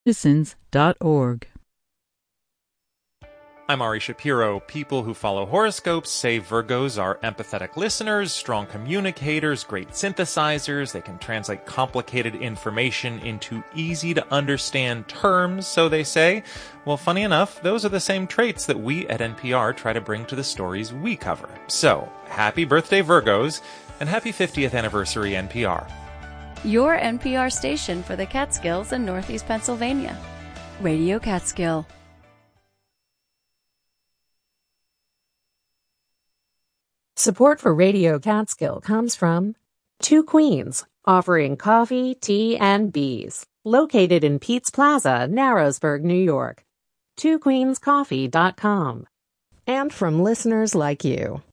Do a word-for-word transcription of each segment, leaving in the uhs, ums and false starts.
citizens dot org. I'm Ari Shapiro. People who follow horoscopes say Virgos are empathetic listeners, strong communicators, great synthesizers. They can translate complicated information into easy-to-understand terms, so they say. Well, funny enough, those are the same traits that we at N P R try to bring to the stories we cover. So, happy birthday, Virgos, and happy fiftieth anniversary, N P R. Your N P R station for the Catskills and Northeast Pennsylvania. Radio Catskill. Support for Radio Catskill comes from Two Queens, offering coffee, tea, and bees. Located in Pete's Plaza, Narrowsburg, New York. two queens coffee dot com. And from listeners like you.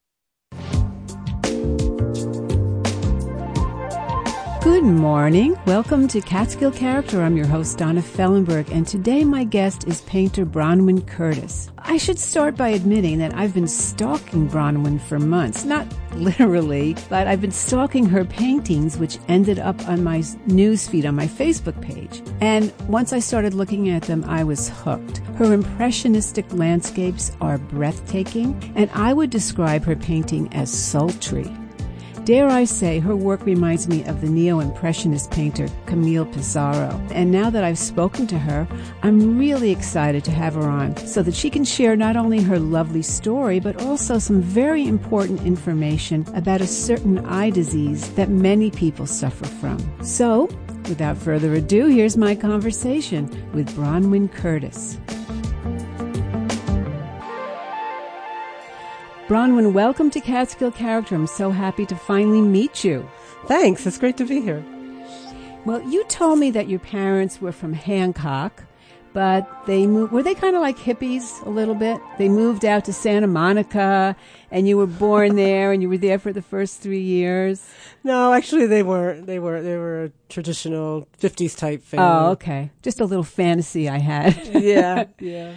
Good morning. Welcome to Catskill Character. I'm your host, Donna Fellenberg, and today my guest is painter Bronwyn Curtis. I should start by admitting that I've been stalking Bronwyn for months. Not literally, but I've been stalking her paintings, which ended up on my newsfeed on my Facebook page. And once I started looking at them, I was hooked. Her impressionistic landscapes are breathtaking, and I would describe her painting as sultry. Dare I say, her work reminds me of the neo-impressionist painter Camille Pissarro. And now that I've spoken to her, I'm really excited to have her on so that she can share not only her lovely story, but also some very important information about a certain eye disease that many people suffer from. So, without further ado, here's my conversation with Bronwyn Curtis. Bronwyn, welcome to Catskill Character. I'm so happy to finally meet you. Thanks. It's great to be here. Well, you told me that your parents were from Hancock, but they moved, were they kind of like hippies a little bit? They moved out to Santa Monica, and you were born there, and you were there for the first three years? No, actually, they weren't. They were they were a traditional fifties type family. Oh, okay. Just a little fantasy I had. Yeah, yeah.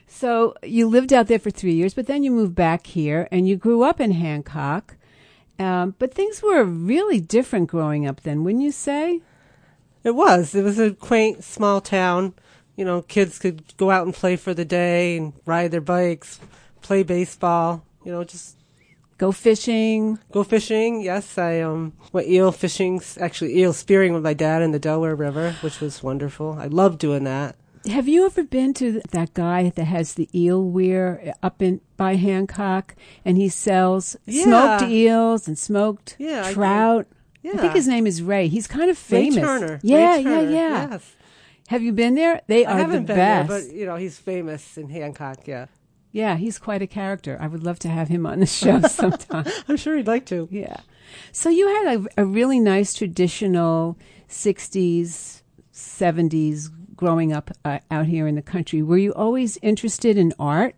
So you lived out there for three years, but then you moved back here, and you grew up in Hancock. Um, but things were really different growing up then, wouldn't you say? It was. It was a quaint, small town. You know, kids could go out and play for the day and ride their bikes, play baseball, you know, just... Go fishing. Go fishing, yes. I um went eel fishing, actually eel spearing with my dad in the Delaware River, which was wonderful. I loved doing that. Have you ever been to that guy that has the eel weir up in by Hancock, and he sells yeah. smoked eels and smoked yeah, trout? I, yeah. I think his name is Ray. He's kind of famous. Ray Turner. Yeah, Ray Turner. yeah, yeah. Yes. Have you been there? They I are haven't the been best. there, but you know he's famous in Hancock. Yeah. Yeah, he's quite a character. I would love to have him on the show sometime. I'm sure he'd like to. Yeah. So you had a, a really nice traditional sixties, seventies growing up uh, out here in the country. Were you always interested in art?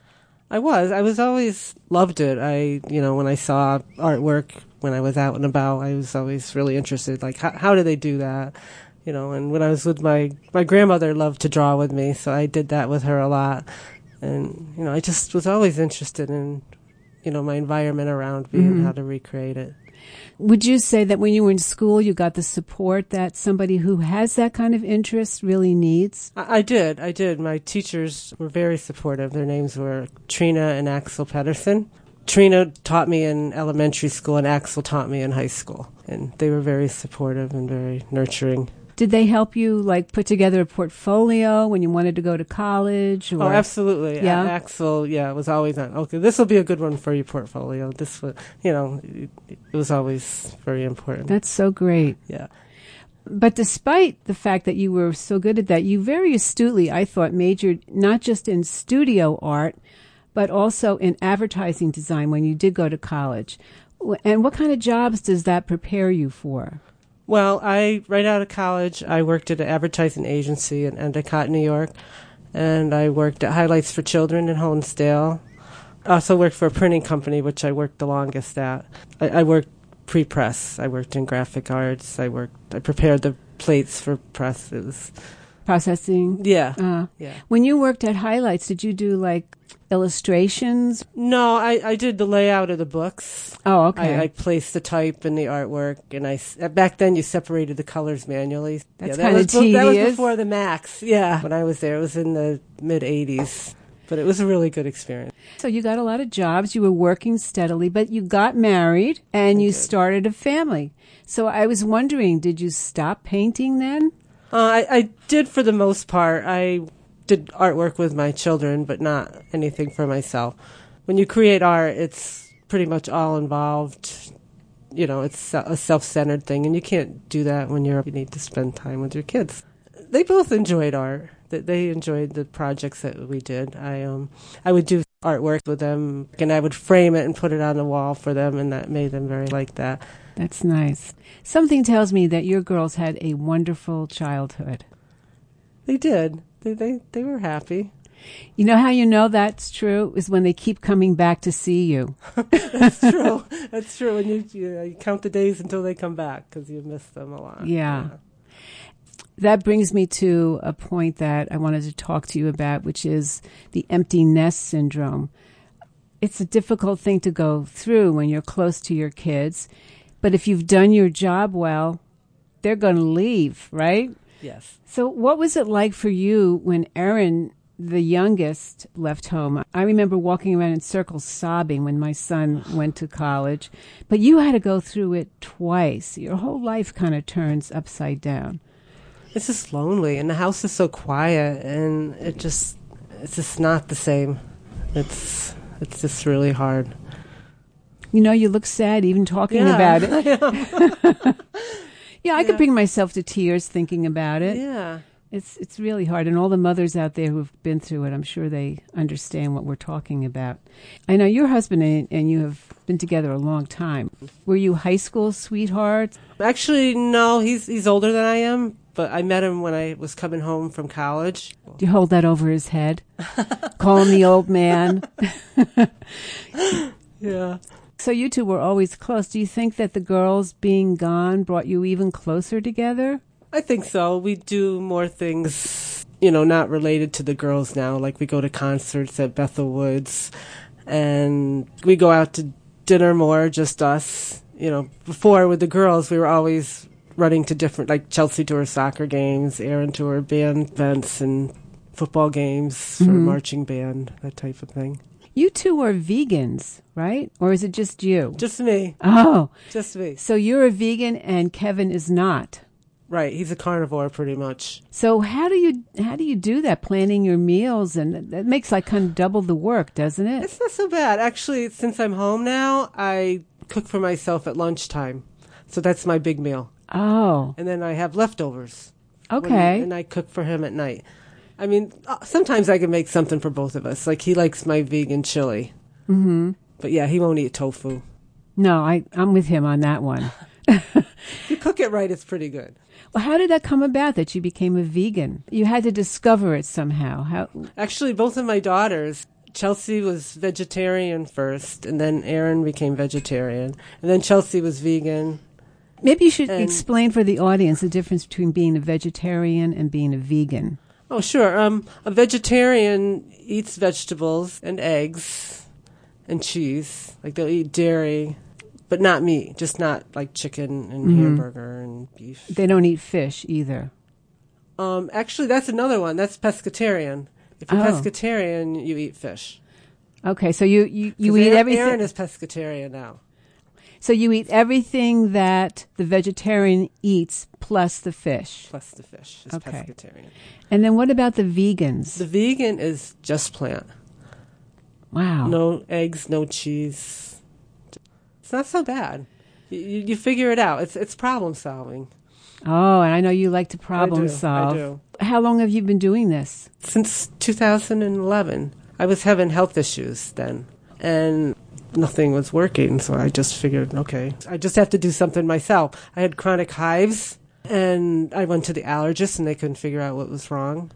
I was. I was always loved it. I, you know, when I saw artwork when I was out and about, I was always really interested. Like, how, how do they do that? You know, and when I was with my, my grandmother loved to draw with me, so I did that with her a lot. And, you know, I just was always interested in, you know, my environment around me Mm-hmm. and how to recreate it. Would you say that when you were in school, you got the support that somebody who has that kind of interest really needs? I, I did. I did. My teachers were very supportive. Their names were Trina and Axel Pedersen. Trina taught me in elementary school and Axel taught me in high school. And they were very supportive and very nurturing. Did they help you, like, put together a portfolio when you wanted to go to college? Or? Oh, absolutely. Yeah. A- Axel, yeah, was always on, okay, this will be a good one for your portfolio. This was, you know, it, it was always very important. That's so great. Yeah. But despite the fact that you were so good at that, you very astutely, I thought, majored not just in studio art, but also in advertising design when you did go to college. And what kind of jobs does that prepare you for? Well, I right out of college, I worked at an advertising agency in Endicott, New York, and I worked at Highlights for Children in Honesdale. I also worked for a printing company, which I worked the longest at. I, I worked pre-press. I worked in graphic arts. I worked. I prepared the plates for press. It was processing? Yeah. Uh, Yeah. When you worked at Highlights, did you do like illustrations? No, I, I did the layout of the books. Oh, okay. I, I placed the type and the artwork, and I s- back then you separated the colors manually. That's yeah, that kinda was be- That was tedious. before the Macs. Yeah, when I was there, it was in the mid eighties, but it was a really good experience. So you got a lot of jobs. You were working steadily, but you got married and you started a family. So I was wondering, did you stop painting then? Uh, I, I did for the most part. I did artwork with my children, but not anything for myself. When you create art, it's pretty much all involved. You know, it's a self-centered thing, and you can't do that when you're you need to spend time with your kids. They both enjoyed art. They- They enjoyed the projects that we did. I um I would do artwork with them, and I would frame it and put it on the wall for them, and that made them very like that. That's nice. Something tells me that your girls had a wonderful childhood. They did. They they they were happy. You know how you know that's true is when they keep coming back to see you. That's true. That's true. And you, you, you count the days until they come back because you miss them a lot. Yeah. That brings me to a point that I wanted to talk to you about, which is the empty nest syndrome. It's a difficult thing to go through when you're close to your kids. But if you've done your job well, they're going to leave, right? Yes. So what was it like for you when Erin, the youngest, left home? I remember walking around in circles sobbing when my son went to college. But you had to go through it twice. Your whole life kind of turns upside down. It's just lonely, and the house is so quiet, and it just it's just not the same. It's it's just really hard. You know, you look sad even talking Yeah, about it. I Yeah, I could bring myself to tears thinking about it. Yeah. It's it's really hard. And all the mothers out there who've been through it, I'm sure they understand what we're talking about. I know your husband and, and you have been together a long time. Were you high school sweethearts? Actually, no. He's he's older than I am, but I met him when I was coming home from college. Do you hold that over his head? Call him the old man? Yeah. So you two were always close. Do you think that the girls being gone brought you even closer together? I think so. We do more things, you know, not related to the girls now. Like we go to concerts at Bethel Woods, and we go out to dinner more, just us. You know, before with the girls, we were always running to different, like Chelsea to her soccer games, Erin to her band events and football games for Mhm. marching band, that type of thing. You two are vegans, right? Or is it just you? Just me. Oh, Just me. so you're a vegan and Kevin is not. Right. He's a carnivore pretty much. So how do you how do you do that? Planning your meals, and that makes like kind of double the work, doesn't it? It's not so bad. Actually, since I'm home now, I cook for myself at lunchtime. So that's my big meal. Oh, And then I have leftovers. okay. When- and I cook for him at night. I mean, uh, sometimes I can make something for both of us. Like, he likes my vegan chili. Mm-hmm. But yeah, he won't eat tofu. No, I I'm with him on that one. If you cook it right, it's pretty good. Well, how did that come about that you became a vegan? You had to discover it somehow. How? Actually, both of my daughters, Chelsea was vegetarian first, and then Erin became vegetarian. And then Chelsea was vegan. Maybe you should And- explain for the audience the difference between being a vegetarian and being a vegan. Oh, sure. Um, a vegetarian eats vegetables and eggs and cheese. Like, they'll eat dairy, but not meat. Just not like chicken and Mhm. hamburger and beef. They don't eat fish either. Um, actually, that's another one. That's pescatarian. If you're Oh. pescatarian, you eat fish. Okay, so you you, you 'Cause eat Aaron- everything. Aaron is pescatarian now. So you eat everything that the vegetarian eats plus the fish. Plus the fish is Okay. pescatarian. And then what about the vegans? The vegan is just plant. Wow. No eggs, no cheese. It's not so bad. You, you, you figure it out. It's it's problem solving. Oh, and I know you like to problem I do, solve. I do. How long have you been doing this? Since two thousand eleven. I was having health issues then, and nothing was working, so I just figured, okay, I just have to do something myself. I had chronic hives, and I went to the allergist, and they couldn't figure out what was wrong.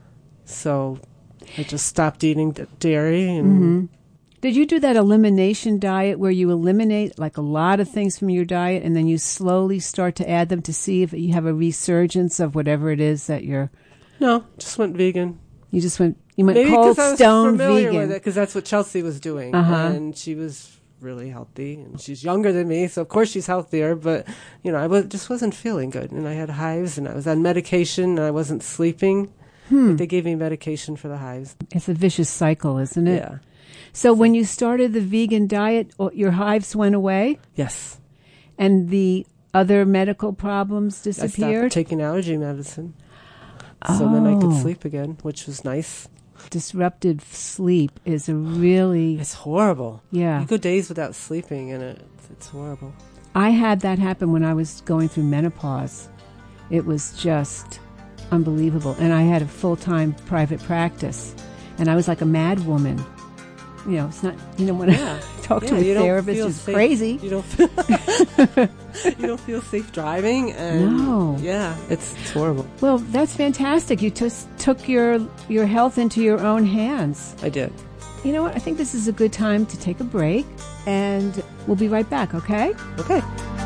So I just stopped eating d- dairy. And Mm-hmm. Did you do that elimination diet where you eliminate like a lot of things from your diet and then you slowly start to add them to see if you have a resurgence of whatever it is that you're No, just went vegan. You just went, you went Maybe cold because I was stone familiar vegan. with it, because that's what Chelsea was doing. Uh-huh. And she was really healthy, and she's younger than me, so of course she's healthier, but, you know, I was, just wasn't feeling good, and I had hives, and I was on medication, and I wasn't sleeping. Hmm. But they gave me medication for the hives. It's a vicious cycle, isn't it? Yeah. So when you started the vegan diet, o- your hives went away? Yes. And the other medical problems I stopped disappeared? taking allergy medicine. So then I could Oh. sleep again, which was nice. Disrupted sleep is a really, It's horrible. yeah. You go days without sleeping, and it, it's horrible. I had that happen when I was going through menopause. It was just unbelievable. And I had a full-time private practice. And I was like a mad woman. You know, it's not, you know, when Yeah. I talk Yeah, to you a don't therapist, feel it's safe. crazy. You don't feel you don't feel safe driving, and No. yeah, it's, it's horrible. Well, that's fantastic. You just took your, your health into your own hands. I did. You know what? I think this is a good time to take a break. And we'll be right back, okay? Okay.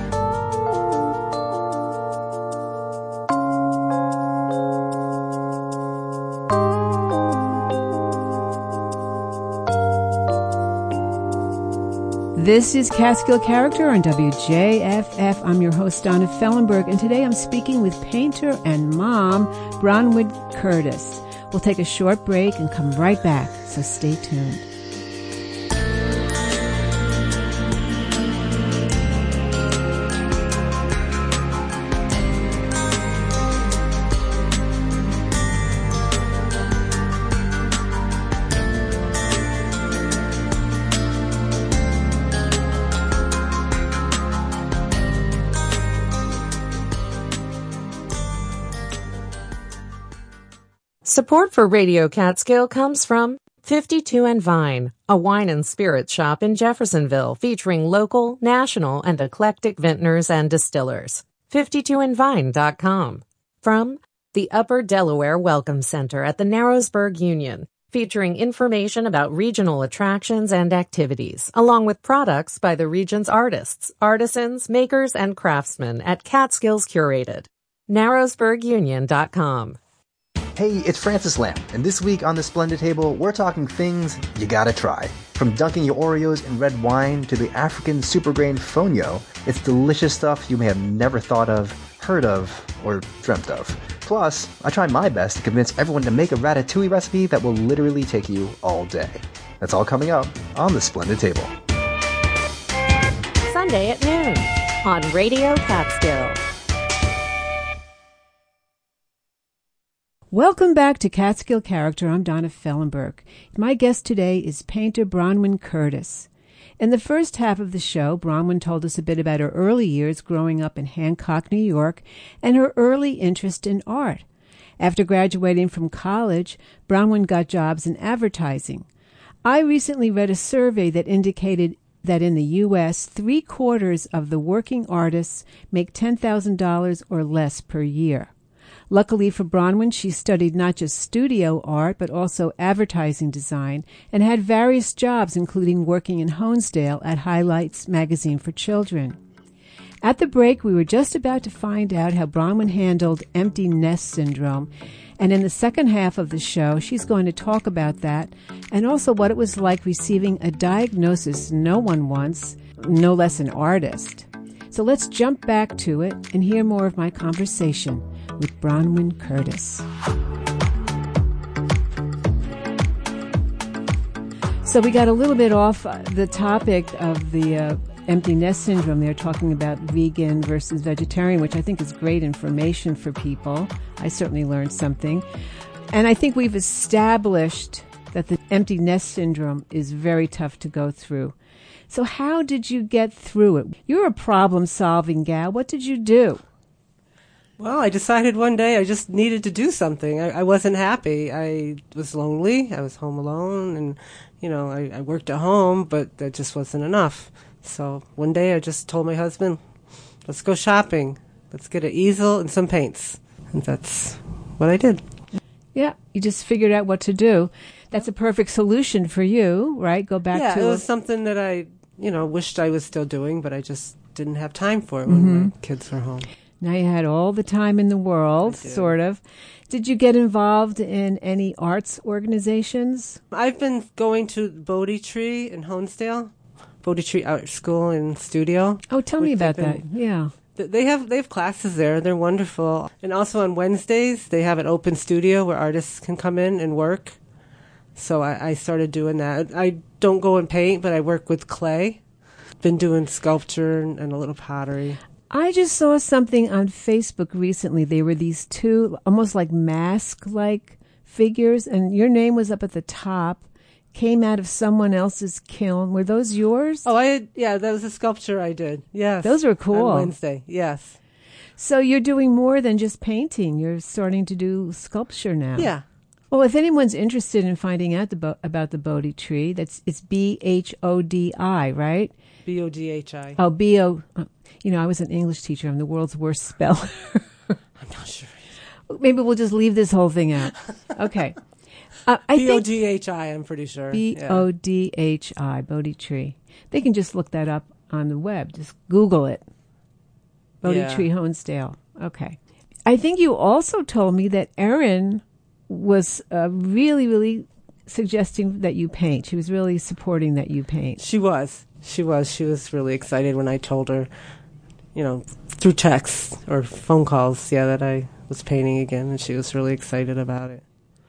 This is Catskill Character on W J F F. I'm your host, Donna Fellenberg, and today I'm speaking with painter and mom, Bronwyn Curtis. We'll take a short break and come right back, so stay tuned. Support for Radio Catskill comes from fifty-two and Vine, a wine and spirits shop in Jeffersonville featuring local, national, and eclectic vintners and distillers. fifty-two and vine dot com. From the Upper Delaware Welcome Center at the Narrowsburg Union, featuring information about regional attractions and activities, along with products by the region's artists, artisans, makers, and craftsmen at Catskills Curated. narrowsburg union dot com. Hey, it's Francis Lamb, and this week on The Splendid Table, we're talking things you gotta try. From dunking your Oreos in red wine to the African supergrain fonio, it's delicious stuff you may have never thought of, heard of, or dreamt of. Plus, I try my best to convince everyone to make a ratatouille recipe that will literally take you all day. That's all coming up on The Splendid Table. Sunday at noon on Radio Catskill. Welcome back to Catskill Character. I'm Donna Fellenberg. My guest today is painter Bronwyn Curtis. In the first half of the show, Bronwyn told us a bit about her early years growing up in Hancock, New York, and her early interest in art. After graduating from college, Bronwyn got jobs in advertising. I recently read a survey that indicated that in the U S, three-quarters of the working artists make ten thousand dollars or less per year. Luckily for Bronwyn, she studied not just studio art, but also advertising design, and had various jobs, including working in Honesdale at Highlights magazine for children. At the break, we were just about to find out how Bronwyn handled empty nest syndrome, and in the second half of the show, she's going to talk about that, and also what it was like receiving a diagnosis no one wants, no less an artist. So let's jump back to it and hear more of my conversation with Bronwyn Curtis. So we got a little bit off the topic of the uh, empty nest syndrome. They're talking about vegan versus vegetarian, which I think is great information for people. I certainly learned something. And I think we've established that the empty nest syndrome is very tough to go through. So how did you get through it? You're a problem-solving gal. What did you do? Well, I decided one day I just needed to do something. I, I wasn't happy. I was lonely. I was home alone, and, you know, I, I worked at home, but that just wasn't enough. So one day I just told my husband, let's go shopping. Let's get an easel and some paints. And that's what I did. Yeah, you just figured out what to do. That's a perfect solution for you, right? Go back yeah, to... it was something that I, you know, wished I was still doing, but I just didn't have time for it when Mm-hmm. my kids were home. Now you had all the time in the world, sort of. Did you get involved in any arts organizations? I've been going to Bodhi Tree in Honesdale, Bodhi Tree Art School and Studio. Oh, tell me about been, that. Yeah. They have they have classes there. They're wonderful. And also on Wednesdays, they have an open studio where artists can come in and work. So I, I started doing that. I don't go and paint, but I work with clay. Been doing sculpture and, and a little pottery. I just saw something on Facebook recently. They were these two almost like mask-like figures, and your name was up at the top, came out of someone else's kiln. Were those yours? Oh, I had, yeah, that was a sculpture I did. Yes. Those were cool. On Wednesday, yes. So you're doing more than just painting. You're starting to do sculpture now. Yeah. Well, if anyone's interested in finding out the bo- about the Bodhi tree, that's it's B H O D I, right? B O D H I. Oh, B O... You know, I was an English teacher. I'm the world's worst speller. I'm not sure. Maybe we'll just leave this whole thing out. Okay. Uh, I B O D H I, I'm pretty sure. B O D H I, Bodhi tree. They can just look that up on the web. Just Google it. Bodhi yeah. tree, Honesdale. Okay. I think you also told me that Erin was uh, really, really suggesting that you paint. She was really supporting that you paint. She was. She was. She was really excited when I told her, you know, through texts or phone calls, yeah, that I was painting again, and she was really excited about it.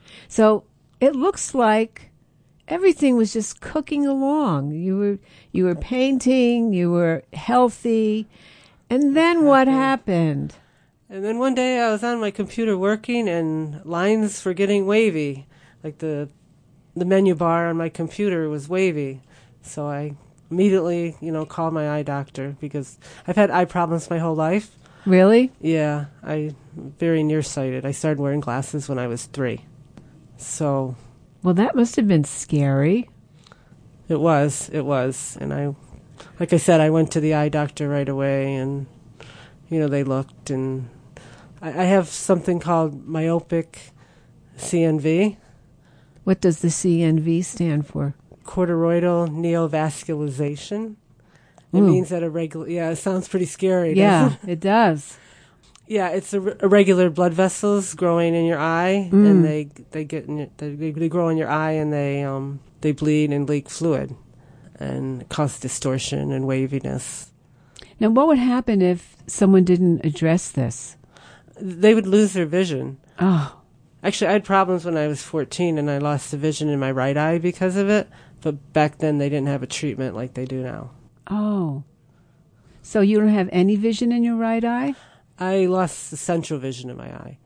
So it looks like everything was just cooking along. You were you were painting, you were healthy, and then what happened? And then one day I was on my computer working, and lines were getting wavy. Like the the menu bar on my computer was wavy. So I immediately, you know, called my eye doctor because I've had eye problems my whole life. Really? Yeah, I'm very nearsighted. I started wearing glasses when I was three. So... Well, that must have been scary. It was, it was. And I, like I said, I went to the eye doctor right away, and, you know, they looked, and I, I have something called myopic C N V. What does the C N V stand for? Choroidal neovascularization. It Ooh. means that a regular, yeah, it sounds pretty scary. Yeah, doesn't it? it does. Yeah, it's a, irregular blood vessels growing in your eye, Mm. and they they get in your, they, they grow in your eye, and they um they bleed and leak fluid, and cause distortion and waviness. Now, what would happen if someone didn't address this? They would lose their vision. Oh, Actually, I had problems when I was fourteen, and I lost the vision in my right eye because of it. But back then, they didn't have a treatment like they do now. oh. So you don't have any vision in your right eye? I lost the central vision in my eye.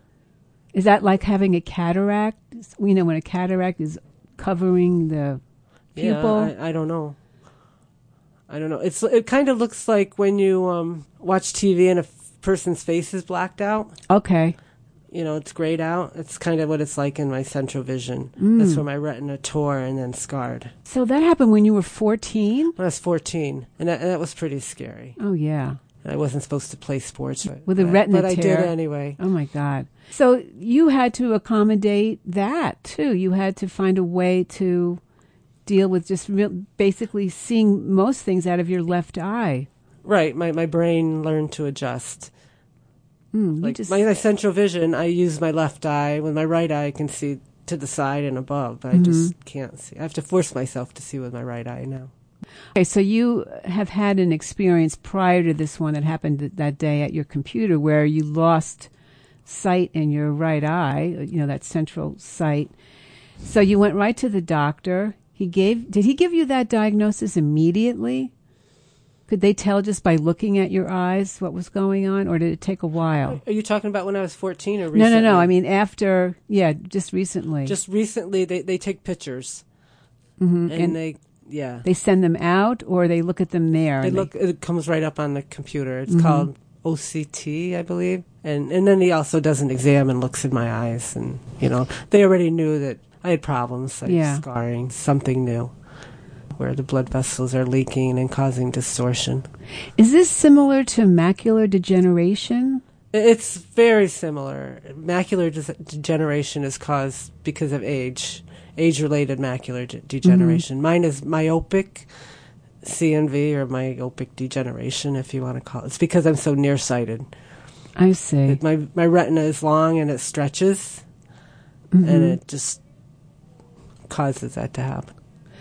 Is that like having a cataract? You know, when a cataract is covering the pupil? Yeah, I, I don't know. I don't know. It's it kind of looks like when you um, watch T V and a f- person's face is blacked out. Okay. You know, it's grayed out. It's kind of what it's like in my central vision. Mm. That's where my retina tore and then scarred. So that happened when you were fourteen? When I was fourteen, and that, and that was pretty scary. Oh, yeah. I wasn't supposed to play sports. But, With a but, retina but I tear. did anyway. Oh, my God. So you had to accommodate that, too. You had to find a way to deal with just real, basically seeing most things out of your left eye. Right. My, my brain learned to adjust. Mm, Like just, my, my central vision, I use my left eye. With my right eye, I can see to the side and above. But I Mm-hmm. just can't see. I have to force myself to see with my right eye now. okay, so you have had an experience prior to this one that happened th- that day at your computer where you lost sight in your right eye, you know, that central sight. So you went right to the doctor. He gave, did he give you that diagnosis immediately? Could they tell just by looking at your eyes what was going on, or did it take a while? Are you talking about when I was fourteen or No, recently? no, no. I mean, after, yeah, just recently. Just recently, they, they take pictures. Mhm. And, And they, yeah. they send them out, or they look at them there. They and look. It comes right up on the computer. It's Mhm. called O C T, I believe. And and then he also does an exam and looks in my eyes. And, you know, they already knew that I had problems, like Yeah. scarring, something new, where the blood vessels are leaking and causing distortion. Is this similar to macular degeneration? It's very similar. Macular de- degeneration is caused because of age, age-related macular de- degeneration. Mine is myopic C N V, or myopic degeneration, if you want to call it. It's because I'm so nearsighted. I see. It, my my retina is long and it stretches, Mm-hmm. and it just causes that to happen.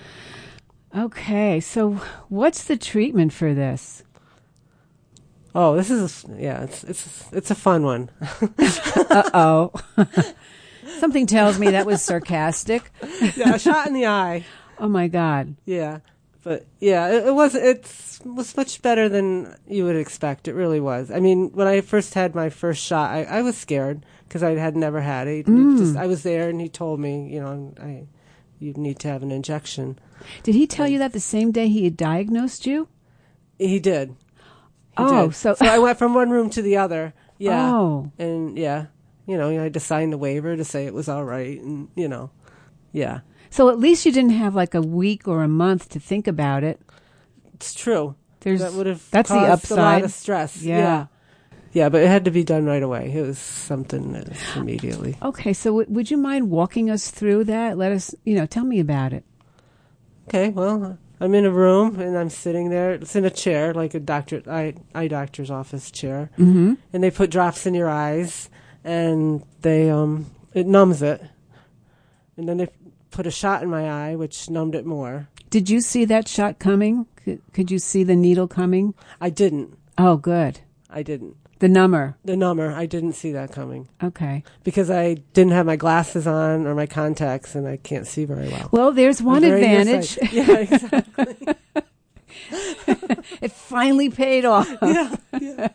Okay, so what's the treatment for this? Oh, this is yeah, it's it's it's a fun one. Uh-oh. Something tells me that was sarcastic. Yeah, a shot in the eye. Oh, my God. Yeah, but yeah, it, it was it's was much better than you would expect. It really was. I mean, when I first had my first shot, I, I was scared because I had never had it. Mm. It just, I was there, and he told me, you know, I you need to have an injection. Did he tell you that the same day he had diagnosed you? He did. He Oh, did. so- so I went from one room to the other. Yeah. Oh. And yeah, you know, I had to sign the waiver to say it was all right, and you know, yeah, So at least you didn't have like a week or a month to think about it. it's true. There's that would have that's the caused a lot upside. of stress. Yeah. yeah, yeah, but it had to be done right away. It was something that was immediately. Okay, so w- would you mind walking us through that? Let us, you know, tell me about it. Okay, well, I'm in a room and I'm sitting there. It's in a chair, like a doctor, eye, eye doctor's office chair, Mm-hmm. and they put drops in your eyes, and they um it numbs it, and then they put a shot in my eye, which numbed it more. Did you see that shot coming? Could, could you see the needle coming? I didn't. Oh, good. I didn't. The number. The number, I didn't see that coming Okay. because I didn't have my glasses on or my contacts, and I can't see very well. Well, there's one I'm very advantage. nearsighted. Yeah, exactly. It finally paid off. yeah, yeah.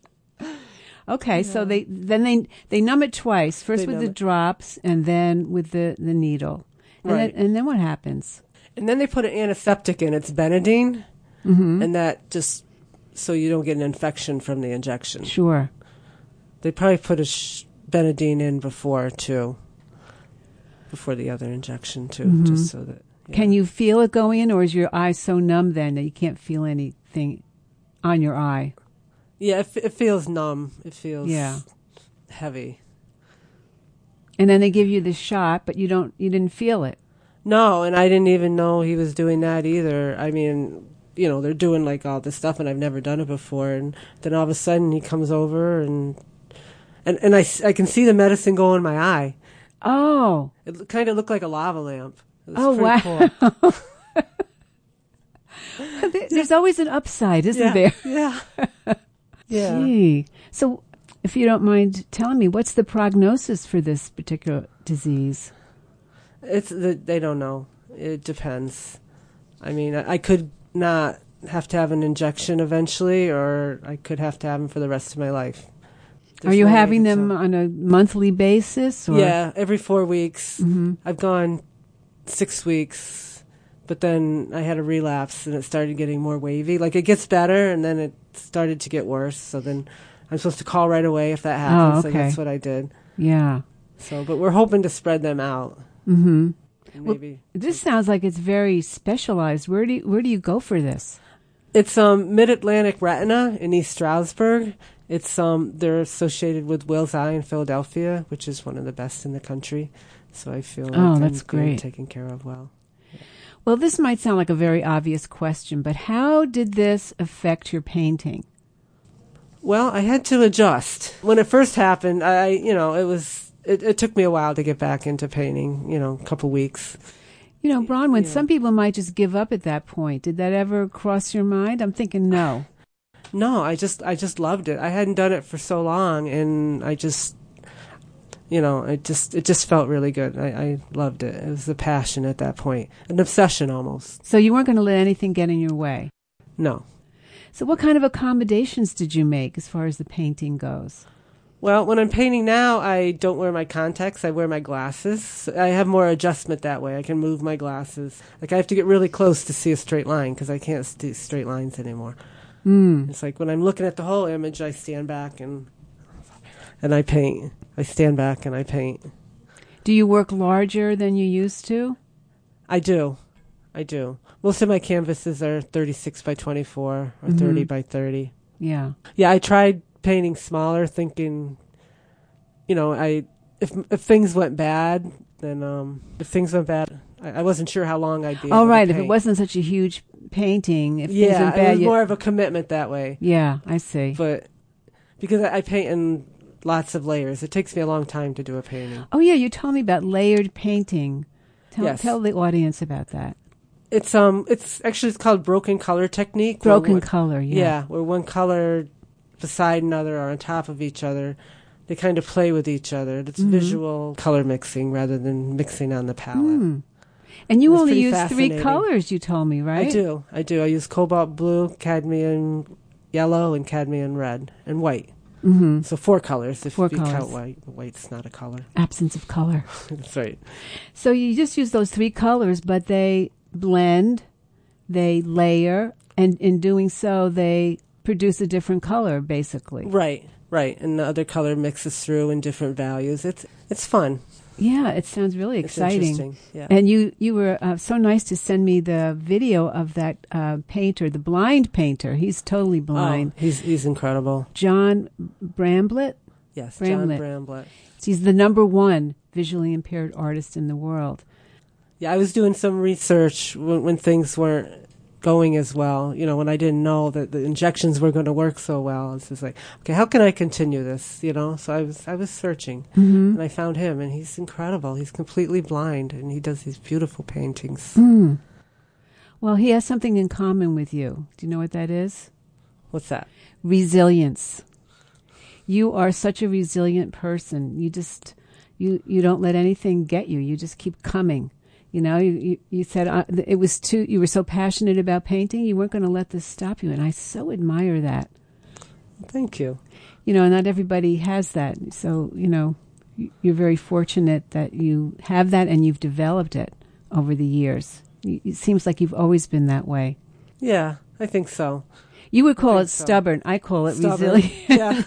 Okay, so they then they they numb it twice. First They with numb the it. drops, and then with the, the needle. And Right. Then, and then what happens? And then they put an antiseptic in. It's Benadine, Mm-hmm. and that just so you don't get an infection from the injection. Sure. They probably put a sh- Benadine in before too, before the other injection too, Mhm. just so that. Yeah. Can you feel it going in, or is your eye so numb then that you can't feel anything on your eye? Yeah, it, f- it feels numb. It feels Yeah. heavy. And then they give you the shot, but you don't you didn't feel it. No, and I didn't even know he was doing that either. I mean, you know, they're doing like all this stuff, and I've never done it before. And then all of a sudden, he comes over, and and and I, s- I can see the medicine go in my eye. Oh. It kind of looked like a lava lamp. It was Oh, pretty wow. cool. There- There's always an upside, isn't Yeah, there? yeah, yeah. Gee. So, if you don't mind telling me, what's the prognosis for this particular disease? It's the, they don't know. It depends. I mean, I, I could not have to have an injection eventually, or I could have to have them for the rest of my life. There's Are you no way having to them tell. on a monthly basis? Or? Yeah, every four weeks. Mm-hmm. I've gone six weeks, but then I had a relapse and it started getting more wavy. Like it gets better, and then it started to get worse. So then I'm supposed to call right away if that happens. Oh, And okay. that's what I did. Yeah. So, but we're hoping to spread them out. Mm-hmm. And Well, maybe This sounds like it's very specialized. Where do you, where do you go for this? it's um Mid Atlantic Retina in East Stroudsburg. It's um they're associated with Wills Eye in Philadelphia, which is one of the best in the country. So I feel like Oh, I'm that's being great. taken care of well. Well, this might sound like a very obvious question, but how did this affect your painting? Well, I had to adjust. When it first happened, I, you know, it was, it, it took me a while to get back into painting, you know, a couple weeks. You know, Bronwyn, Yeah. some people might just give up at that point. Did that ever cross your mind? I'm thinking no. No, I just, I just loved it. I hadn't done it for so long, and I just, you know, it just, it just felt really good. I, I loved it. It was a passion at that point, an obsession almost. So you weren't going to let anything get in your way. No. So what kind of accommodations did you make as far as the painting goes? Well, when I'm painting now, I don't wear my contacts. I wear my glasses. I have more adjustment that way. I can move my glasses. Like I have to get really close to see a straight line because I can't see straight lines anymore. Mm. It's like when I'm looking at the whole image, I stand back and and I paint. I stand back and I paint. Do you work larger than you used to? I do. I do. Most of my canvases are thirty-six by twenty-four or Mhm. thirty by thirty. Yeah. Yeah, I tried painting smaller, thinking, you know, I if if things went bad, then um, if things went bad, I, I wasn't sure how long I'd be. Oh, able right. To If it paint. wasn't such a huge painting, if things yeah, went it bad, was you- more of a commitment that way. yeah, I see. But because I, I paint in lots of layers. It takes me a long time to do a painting. Oh, yeah, you told me about layered painting. Tell, Yes. tell the audience about that. It's um, it's actually it's called broken color technique. Broken where, color, yeah. Yeah, where one color beside another or on top of each other, they kind of play with each other. It's Mm-hmm. visual color mixing rather than mixing on the palette. Mm. And you It was only pretty use three fascinating. colors, you told me, right? I do. I do. I use cobalt blue, cadmium yellow, and cadmium red, and white. Mm-hmm. So four colors. If Four you colors. count white, white's not a color. Absence of color. That's right. So you just use those three colors, but they blend, they layer, and in doing so, they produce a different color, basically. Right, right. And the other color mixes through in different values. It's it's fun. Yeah, it sounds really It's exciting. interesting. Yeah. And you, you were uh, so nice to send me the video of that uh, painter, the blind painter. He's totally blind. Oh, he's he's incredible. John Bramblett. Yes, Bramblett. John Bramblett. He's the number one visually impaired artist in the world. Yeah, I was doing some research when, when things weren't going as well. You know, when I didn't know that the injections were going to work so well. It's just like, okay, how can I continue this? You know, so I was I was searching, Mm-hmm. and I found him, and he's incredible. He's completely blind, and he does these beautiful paintings. Mm. Well, he has something in common with you. Do you know what that is? What's that? Resilience. You are such a resilient person. You just, you, you don't let anything get you. You just keep coming. You know, you, you, you said uh, it was too, you were so passionate about painting, you weren't going to let this stop you. And I so admire that. Thank you. You know, not everybody has that. So, you know, you- you're very fortunate that you have that and you've developed it over the years. Y- It seems like you've always been that way. Yeah, I think so. You would call think it so. stubborn. I call it Stubborn. resilient. Yeah,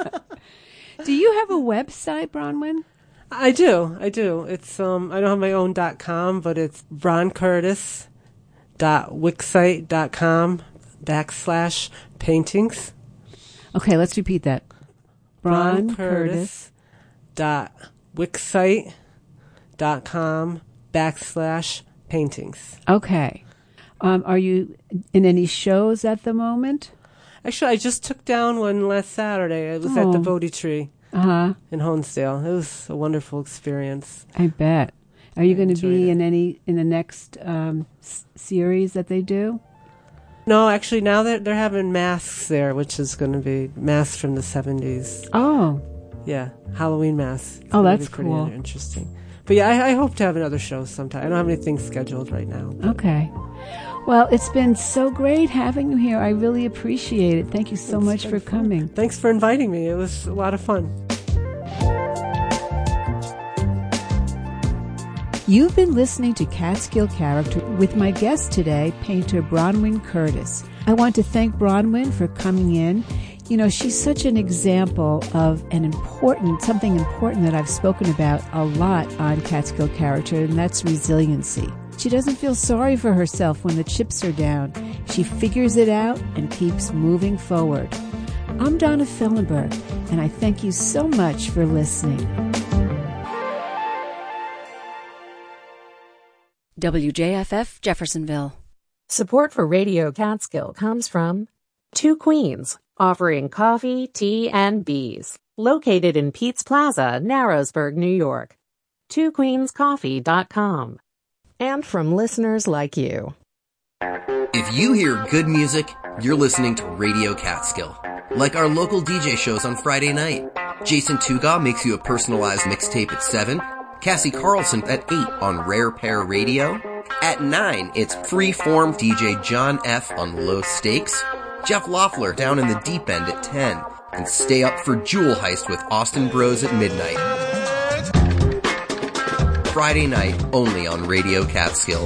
Do you have a website, Bronwyn? I do. I do. It's um. I don't have my own dot com, but it's broncurtis dot wixsite dot com backslash paintings. Okay, let's repeat that. Bron Bron Curtis. dot wixsite dot com backslash paintings. Okay. Um, are you in any shows at the moment? Actually, I just took down one last Saturday. It was at the Oh. Bodhi Tree Uh-huh. in Honesdale. It was a wonderful experience. I bet. Are you I going to enjoyed be it. in any in the next um, s- series that they do? No, actually, now they're, they're having masks there, which is going to be masks from the seventies. Oh, Yeah, Halloween masks. It's Oh, gonna that's be pretty cool. interesting. But yeah, I, I hope to have another show sometime. I don't have anything scheduled right now. okay. Well, it's been so great having you here. I really appreciate it. Thank you so It's much been for fun. coming. Thanks for inviting me. It was a lot of fun. You've been listening to Catskill Character with my guest today, painter Bronwyn Curtis. I want to thank Bronwyn for coming in. You know, she's such an example of an important, something important that I've spoken about a lot on Catskill Character, and that's resiliency. She doesn't feel sorry for herself when the chips are down. She figures it out and keeps moving forward. I'm Donna Fellenberg, and I thank you so much for listening. W J F F Jeffersonville. Support for Radio Catskill comes from Two Queens, offering coffee, tea, and bees. Located in Pete's Plaza, Narrowsburg, New York. two queens coffee dot com. And from listeners like you. If you hear good music, you're listening to Radio Catskill. Like our local D J shows on Friday night. Jason Tuga makes you a personalized mixtape at seven. Cassie Carlson at eight on Rare Pair Radio. At nine, it's Freeform D J John F. on Low Stakes. Jeff Loeffler down in the deep end at ten. And stay up for Jewel Heist with Austin Bros at midnight. Friday night, only on Radio Catskill.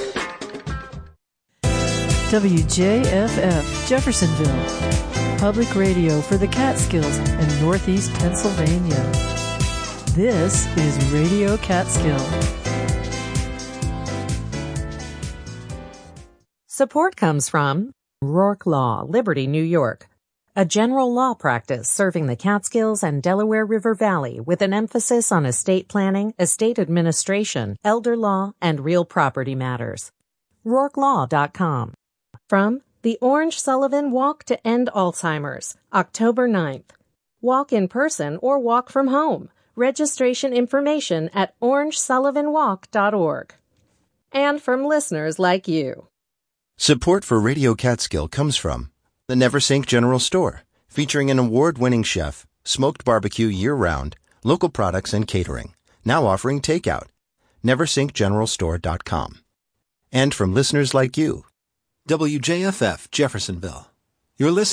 W J F F Jeffersonville, public radio for the Catskills and Northeast Pennsylvania. This is Radio Catskill. Support comes from Rourke Law, Liberty, New York. A general law practice serving the Catskills and Delaware River Valley with an emphasis on estate planning, estate administration, elder law, and real property matters. rourke law dot com. From the Orange Sullivan Walk to End Alzheimer's, October ninth. Walk in person or walk from home. Registration information at orange sullivan walk dot org. And from listeners like you. Support for Radio Catskill comes from the Neversink General Store, featuring an award-winning chef, smoked barbecue year-round, local products and catering, now offering takeout. neversink general store dot com. And from listeners like you. W J F F Jeffersonville. You're listening